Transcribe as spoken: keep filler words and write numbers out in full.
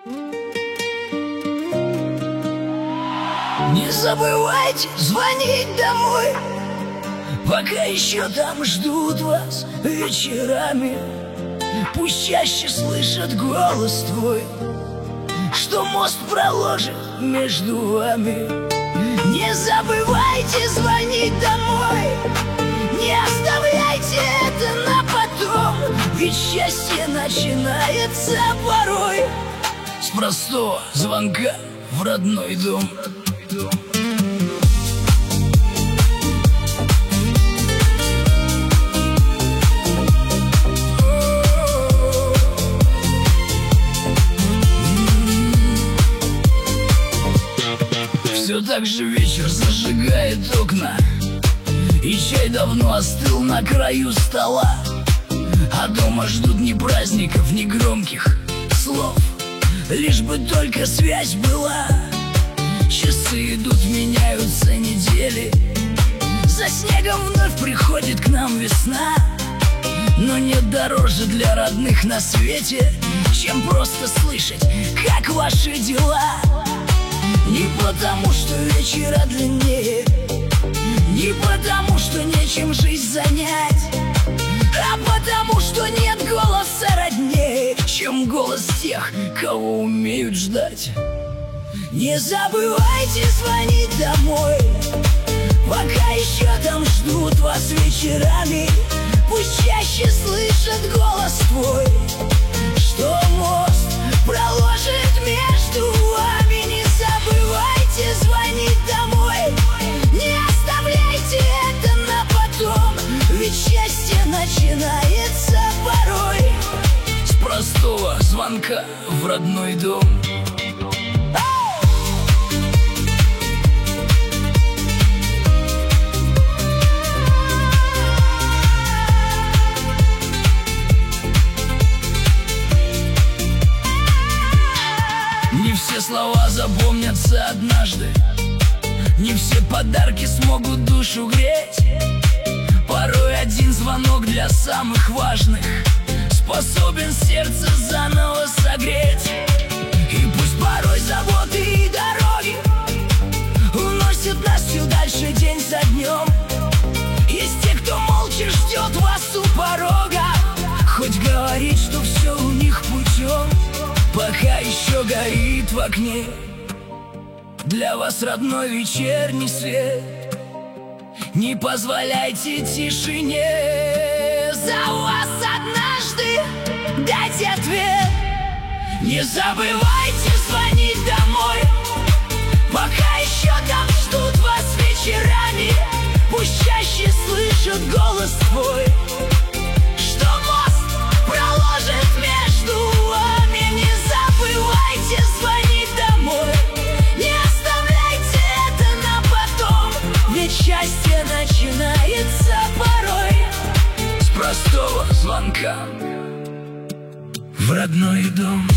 Не забывайте звонить домой, пока еще там ждут вас вечерами. Пусть чаще слышат голос твой, что мост проложит между вами. Не забывайте звонить домой, не оставляйте это на потом, ведь счастье начинается порой с простого звонка в родной дом. Все так же вечер зажигает окна, и чай давно остыл на краю стола. А дома ждут ни праздников, ни громких слов, лишь бы только связь была. Часы идут, меняются недели, за снегом вновь приходит к нам весна. Но нет дороже для родных на свете, чем просто слышать, как ваши дела. Не потому, что вечера длиннее, не потому, что нечем жизнь занять, а потому, что нет голоса роднее, чем голос тех, кого умеют ждать. Не забывайте звонить домой, пока еще там ждут вас вечерами. Пусть чаще слышат голос твой, что мост проложит между вами. Не забывайте звонить домой, не оставляйте это на потом, ведь счастье начинается порой с простого звонка в родной дом. Не все слова запомнятся однажды, не все подарки смогут душу греть. Порой один звонок для самых важных способен сердце заново согреть. И пусть порой заботы и дороги уносят нас все дальше день за днем, есть те, кто молча ждет вас у порога, хоть говорит, что все у них путем. Пока еще горит в окне для вас родной вечерний свет, не позволяйте тишине за вас однажды дать ответ. Не забывайте звонить домой, пока еще там ждут вас вечерами. Пусть чаще слышат голос твой, что мост проложит между вами. Не забывайте звонить домой, не оставляйте это на потом, ведь счастье начинается порой с простого звонка в родной дом.